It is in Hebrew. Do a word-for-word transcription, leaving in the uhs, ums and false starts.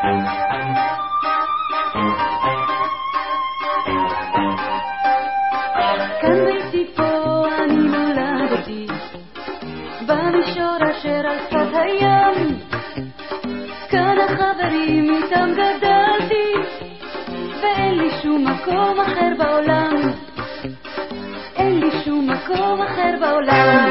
כאן ביתי פה אני נולדתי, במישור אשר על שפת הים, כאן החברים איתם גדלתי, ואין לי שום מקום אחר בעולם, אין לי שום מקום אחר בעולם.